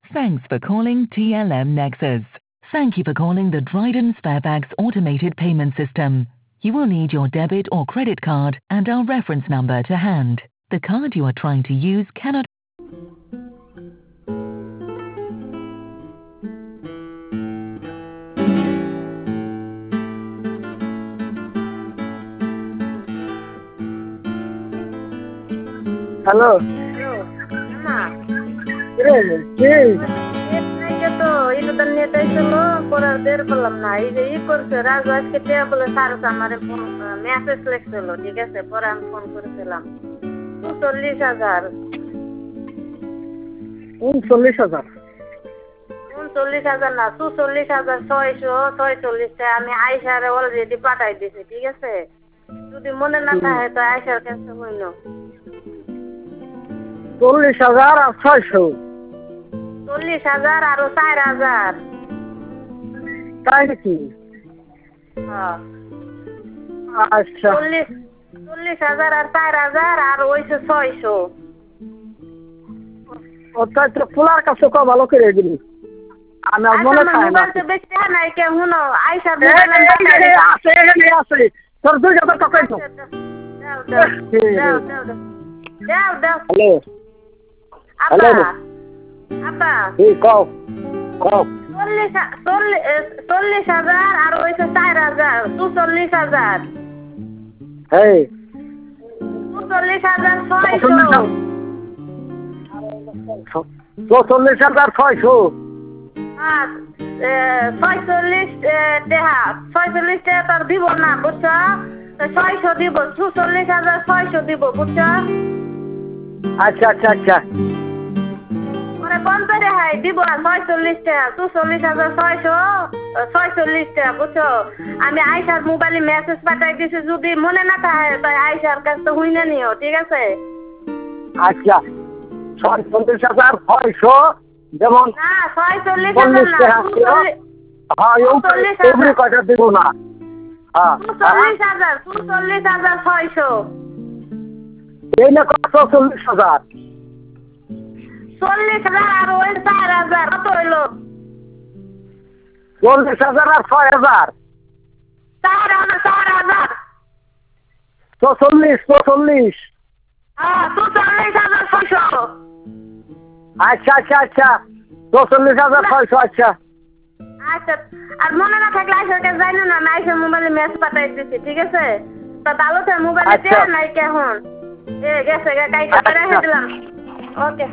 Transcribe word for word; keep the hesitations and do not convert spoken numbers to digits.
Thanks for calling T L M Nexus. Thank you for calling the Dryden Sparebags automated payment system. You will need your debit or credit card and our reference number to hand. The card you are trying to use cannot. Hello hello মা রে কে তো এটা তো নেতাই ছিল পরে বের করলাম না এই যে ই করছে রাজু আজকে টিয়া বলে সারস আমার ফোন মেসেজ লিখছিল ঠিক আছে পরে আমি ফোন করেছিলাম চল্লিশ হাজার উনচল্লিশ হাজার উনচল্লিশ হাজার না চুচল্লিশ হাজার ছয়শো ছয়চল্লিশটা আমি আয়সারে অলরেডি পাঠাই দিছি ঠিক আছে যদি মনে না থাকে তো আয়সার কাছে হইল চল্লিশ হাজার আর ছয়শো চল্লিশ হাজার আরো চার হাজার তাই নাকি হ্যাঁ আচ্ছা চল্লিশ চল্লিশ হাজার আর চার হাজার আর ওইশো ছয়শো ওটাই তো পোলার কাছে ক ভালো করে দিবি আমি আর মনে থাকে না মোবাইল বেশি নাই কে হুনো আইসা এই, এই, এই, এই, আছে এখানে আছে তোর দুই হাজার টাকাই তো দাও দাও দাও দাও দাও দাও হ্যালো আপা আপা এই কও কও চল্লিশ চল্লিশ চল্লিশ হাজার আর ওইশো চার হাজার চুচল্লিশ হাজার এই চুচল্লিশ হাজার ছয়শো চল্লিশ হাজার ছয়শো আর ছয়চল্লিশ টাকা ছয়চল্লিশ টাকা তোর দিব না বুঝছো ছয়শো দিব চুচল্লিশ হাজার ছয়শো দিব বুঝছো আচ্ছা আচ্ছা আচ্ছা মানে পঞ্চাশ রেহাই দিব ছয়চল্লিশ টাকা চুচল্লিশ হাজার ছয়শো ছয়চল্লিশ টাকা বুঝছো আমি আয়সার মোবাইলে মেসেজ পাঠাই দিছি যদি মনে না থাকে তাই আয়সার কাছ তো হইনা নিও ঠিক আছে আচ্ছা ছয়চল্লিশ হাজার ছয়শো যেমন না ছয়চল্লিশ হাজার চল্লিশ না টাকা ছিল হ্যাঁ চল্লিশ এমনি কয়টা দিব না হ্যাঁ চল্লিশ হাজার চল্লিশ হাজার ছয়শো এই না কত চল্লিশ হাজার চল্লিশ হাজার আর ওই চার হাজার কত হইলো চল্লিশ হাজার আর ছয় হাজার চার হাজার চার হাজার চল্লিশ চল্লিশ হ্যাঁ চল্লিশ হাজার ছয়শো আচ্ছা আচ্ছা আচ্ছা চল্লিশ হাজার ছয়শো আচ্ছা আচ্ছা আর মনে না থাকলে আইসার কাছে যাই না আমি আইসার মোবাইলে মেসেজ পাঠাই দিচ্ছি ঠিক আছে তা ভালো থাকে মোবাইলে আচ্ছা। নাই কেমন এ গেছে কাইকে রেখে দিলাম ওকে